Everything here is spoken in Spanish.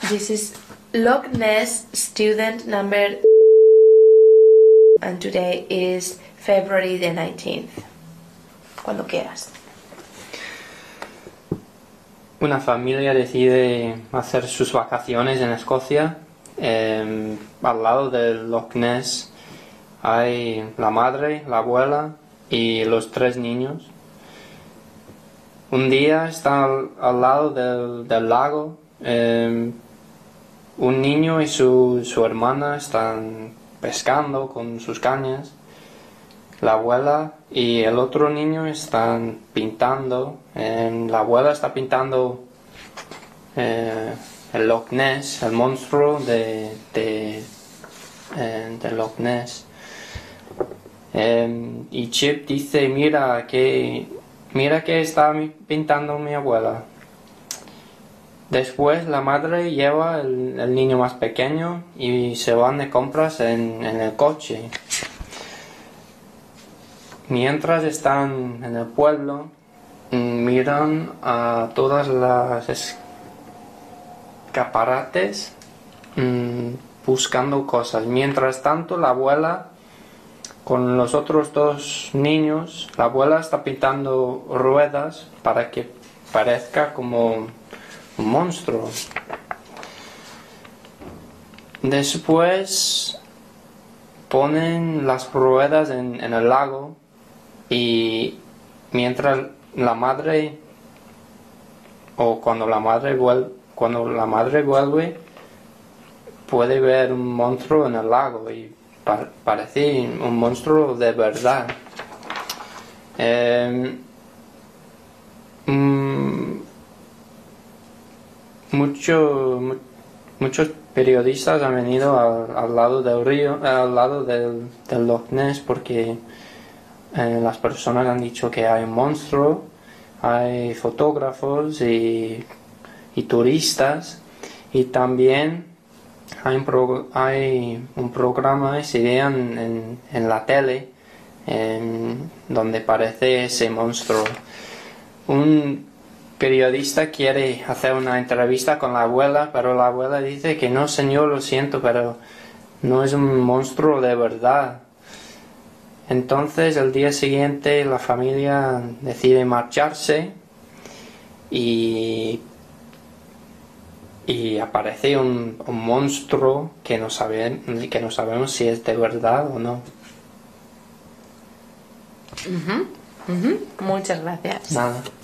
This is Loch Ness student number, and today is February the 19th. Cuando quieras. Una familia decide hacer sus vacaciones en Escocia. Al lado del Loch Ness hay la madre, la abuela y los 3 niños. Un día están al lado del lago. Un niño y su hermana están pescando con sus cañas. La abuela y el otro niño están pintando. La abuela está pintando el Loch Ness, el monstruo de Loch Ness. Y Chip dice, mira que está pintando mi abuela. Después la madre lleva el niño más pequeño y se van de compras en el coche. Mientras están en el pueblo, miran a todas las escaparates buscando cosas. Mientras tanto, la abuela con los otros 2 niños, la abuela está pintando ruedas para que parezca como un monstruo. Después ponen las ruedas en el lago y mientras la madre o cuando la madre vuelve puede ver un monstruo en el lago y parece un monstruo de verdad. Muchos periodistas han venido al lado del río, al lado del Loch Ness, porque las personas han dicho que hay un monstruo. Hay fotógrafos y turistas, y también hay un programa ese día en la tele donde aparece ese monstruo. Un periodista quiere hacer una entrevista con la abuela, pero la abuela dice que no, señor, lo siento, pero no es un monstruo de verdad. Entonces el día siguiente la familia decide marcharse y aparece un monstruo que no sabemos si es de verdad o no. Muchas gracias. Nada.